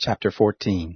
Chapter 14.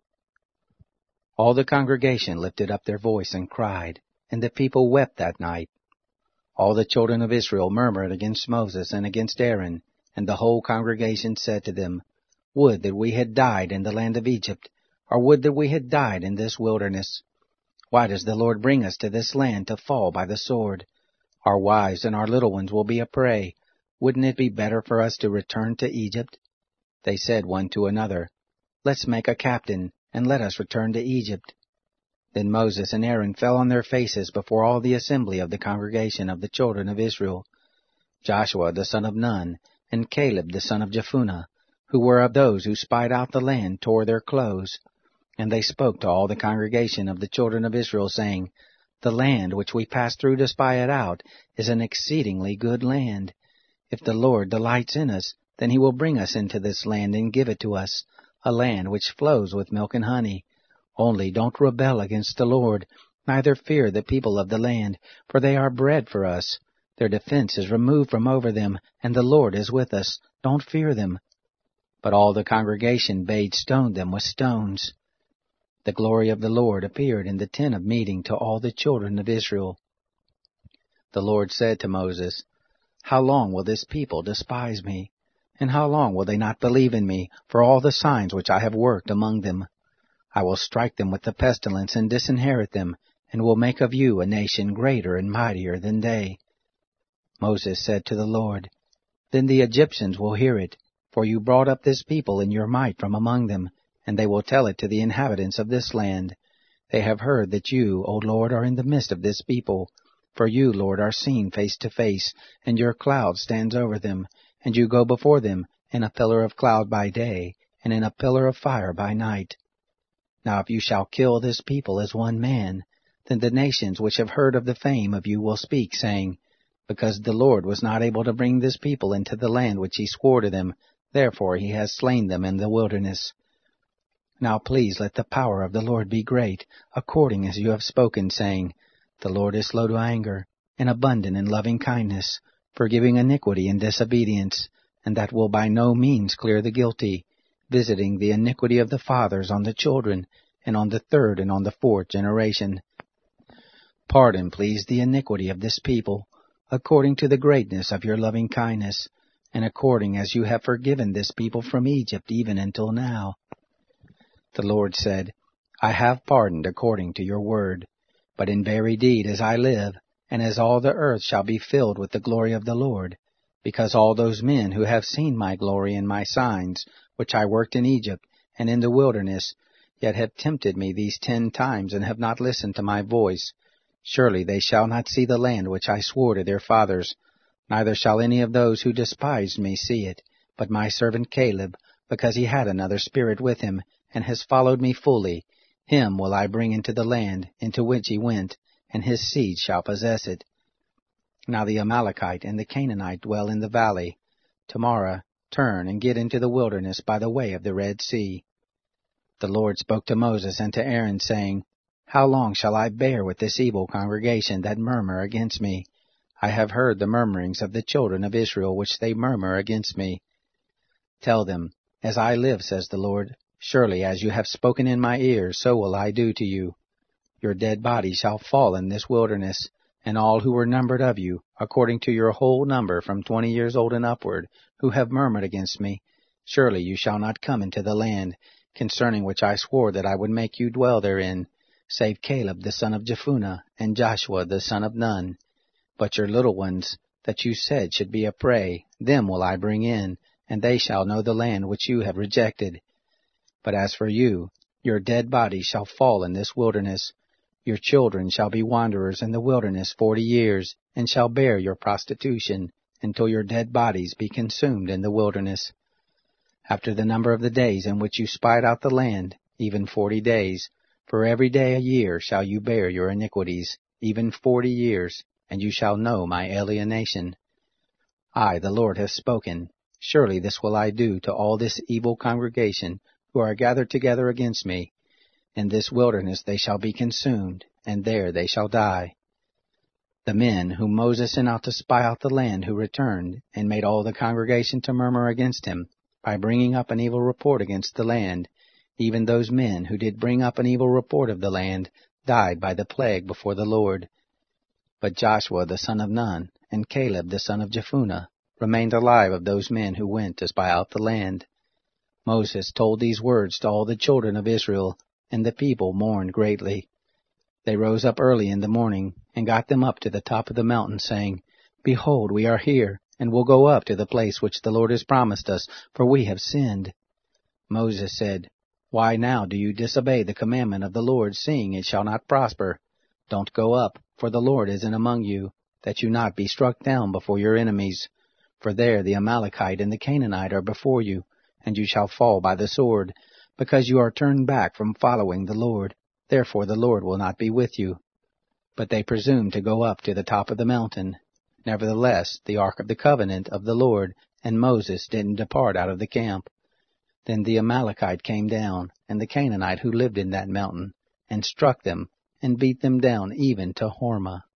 All the congregation lifted up their voice and cried, and the people wept that night. All the children of Israel murmured against Moses and against Aaron, and the whole congregation said to them, Would that we had died in the land of Egypt, or would that we had died in this wilderness. Why does the Lord bring us to this land to fall by the sword? Our wives and our little ones will be a prey. Wouldn't it be better for us to return to Egypt? They said one to another, Let's make a captain, and let us return to Egypt. Then Moses and Aaron fell on their faces before all the assembly of the congregation of the children of Israel. Joshua the son of Nun, and Caleb the son of Jephunneh, who were of those who spied out the land, tore their clothes. And they spoke to all the congregation of the children of Israel, saying, The land which we passed through to spy it out is an exceedingly good land. If the Lord delights in us, then he will bring us into this land and give it to us, a land which flows with milk and honey. Only don't rebel against the Lord, neither fear the people of the land, for they are bread for us. Their defense is removed from over them, and the Lord is with us. Don't fear them. But all the congregation bade stone them with stones. The glory of the Lord appeared in the tent of meeting to all the children of Israel. The Lord said to Moses, How long will this people despise me? And how long will they not believe in me for all the signs which I have worked among them? I will strike them with the pestilence and disinherit them, and will make of you a nation greater and mightier than they. Moses said to the Lord, Then the Egyptians will hear it, for you brought up this people in your might from among them, and they will tell it to the inhabitants of this land. They have heard that you, O Lord, are in the midst of this people. For you, Lord, are seen face to face, and your cloud stands over them, and you go before them in a pillar of cloud by day, and in a pillar of fire by night. Now if you shall kill this people as one man, then the nations which have heard of the fame of you will speak, saying, Because the Lord was not able to bring this people into the land which he swore to them, therefore he has slain them in the wilderness. Now please let the power of the Lord be great, according as you have spoken, saying, The Lord is slow to anger, and abundant in loving kindness, forgiving iniquity and disobedience, and that will by no means clear the guilty, visiting the iniquity of the fathers on the children, and on the third and on the fourth generation. Pardon, please, the iniquity of this people, according to the greatness of your loving kindness, and according as you have forgiven this people from Egypt even until now. The Lord said, I have pardoned according to your word, but in very deed as I live, and as all the earth shall be filled with the glory of the Lord, because all those men who have seen my glory and my signs, which I worked in Egypt and in the wilderness, yet have tempted me these 10 times and have not listened to my voice, surely they shall not see the land which I swore to their fathers, neither shall any of those who despised me see it, but my servant Caleb, because he had another spirit with him, and has followed me fully, him will I bring into the land into which he went, and his seed shall possess it. Now the Amalekite and the Canaanite dwell in the valley. Tomorrow turn and get into the wilderness by the way of the Red Sea. The Lord spoke to Moses and to Aaron, saying, How long shall I bear with this evil congregation that murmur against me? I have heard the murmurings of the children of Israel which they murmur against me. Tell them, As I live, says the Lord, surely as you have spoken in my ears, so will I do to you. Your dead body shall fall in this wilderness, and all who were numbered of you, according to your whole number from 20 years old and upward, who have murmured against me, surely you shall not come into the land, concerning which I swore that I would make you dwell therein, save Caleb the son of Jephunneh, and Joshua the son of Nun. But your little ones, that you said should be a prey, them will I bring in, and they shall know the land which you have rejected. But as for you, your dead body shall fall in this wilderness. Your children shall be wanderers in the wilderness 40 years, and shall bear your prostitution, until your dead bodies be consumed in the wilderness. After the number of the days in which you spied out the land, even 40 days, for every day a year shall you bear your iniquities, even 40 years, and you shall know my alienation. I, the Lord, have spoken. Surely this will I do to all this evil congregation, who are gathered together against me. In this wilderness they shall be consumed, and there they shall die. The men whom Moses sent out to spy out the land, who returned, and made all the congregation to murmur against him, by bringing up an evil report against the land. Even those men who did bring up an evil report of the land died by the plague before the Lord. But Joshua the son of Nun and Caleb the son of Jephunneh remained alive of those men who went to spy out the land. Moses told these words to all the children of Israel, and the people mourned greatly. They rose up early in the morning, and got them up to the top of the mountain, saying, Behold, we are here, and will go up to the place which the Lord has promised us, for we have sinned. Moses said, Why now do you disobey the commandment of the Lord, seeing it shall not prosper? Don't go up, for the Lord is in among you, that you not be struck down before your enemies. For there the Amalekite and the Canaanite are before you, and you shall fall by the sword, because you are turned back from following the Lord. Therefore the Lord will not be with you. But they presumed to go up to the top of the mountain. Nevertheless, the ark of the covenant of the Lord and Moses didn't depart out of the camp. Then the Amalekite came down, and the Canaanite who lived in that mountain, and struck them, and beat them down even to Hormah.